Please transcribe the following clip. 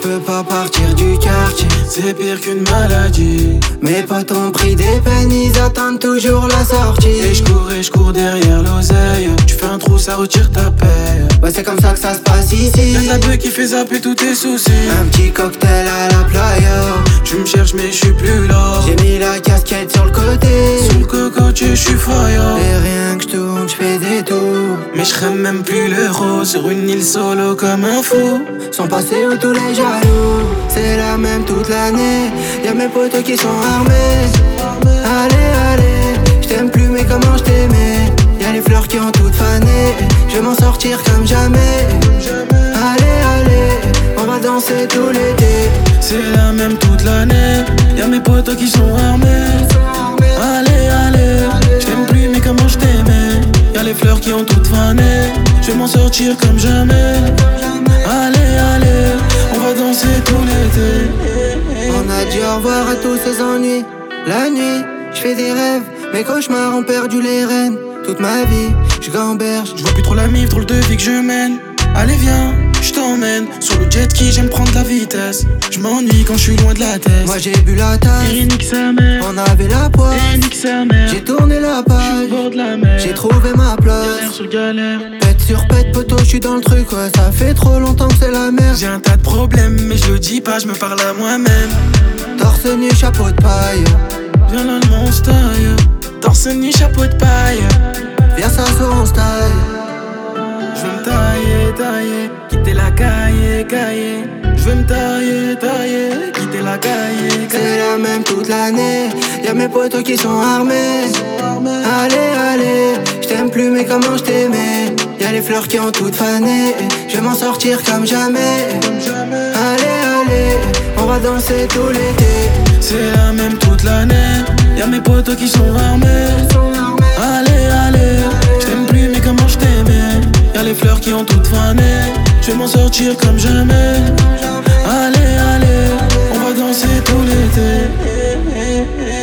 peux pas partir du quartier, c'est pire qu'une maladie. Mes potes ont pris des peines, ils attendent toujours la sortie. Et je cours derrière l'oseille. Tu fais un trou, ça retire ta paix. Ouais, c'est comme ça que ça se passe ici. Y'a la beuh qui fait zapper tous tes soucis. Un petit cocktail à la playa. Tu me cherches mais je suis plus là. J'ai mis la casquette sur le côté. Sous le cocotier, je suis fire. Et rien que je tourne, je fais des tours. Mais je crème même plus l'euro. Sur une île solo comme un fou. Sont passés où tous les jaloux. C'est la même toute l'année. Y'a mes potos qui sont armés. Allez, allez, je t'aime plus mais comment je t'aimais. Y'a les fleurs qui ont toutes fané. Je vais m'en sortir comme jamais. Allez, allez, on va danser tout l'été. C'est la même toute l'année. Y'a mes potos qui sont armés. Allez, allez, je t'aime plus mais comment je t'aimais. Y'a les fleurs qui ont toutes fané. Je vais m'en sortir comme jamais. Allez, allez, on va danser tout l'été. On a dit au revoir à tous ces ennuis. La nuit, je fais des rêves. Mes cauchemars ont perdu les rênes. Toute ma vie, je gamberge. Je vois plus trop la mif, trop le devis que je mène. Allez viens, je t'emmène. Sur le jet ski, j'aime prendre la vitesse. Je m'ennuie quand je suis loin de la tête. Moi j'ai bu la tasse, et nique sa mère. on avait la poisse, Et nique sa mère. j'ai tourné la J'suis page, au bord de la mer. j'ai trouvé ma place. Galère sur galère. Pète sur pète, poteau, j'suis dans le truc, ouais, ça fait trop longtemps que c'est la merde. J'ai un tas de problèmes, mais je le dis pas, je me parle à moi-même. Torse nu, chapeau de paille, Viens là le monstre. Torse nu, chapeau de paille. viens s'asseoir en style. Je veux me tailler, quitter la caille. Je veux me tailler, quitter la caille. C'est la même toute l'année, y'a mes potos qui sont armés. Allez, allez, je t'aime plus mais comment je t'aimais. Y'a les fleurs qui ont toutes fané. Je vais m'en sortir comme jamais. Allez, allez, on va danser tout l'été. C'est la même toute l'année. Y'a mes potos qui sont armés. Allez, allez, je t'aime plus mais comment je t'aimais. Y'a les fleurs qui ont toutes fané. Je vais m'en sortir comme jamais. Allez, allez, on va danser tout l'été.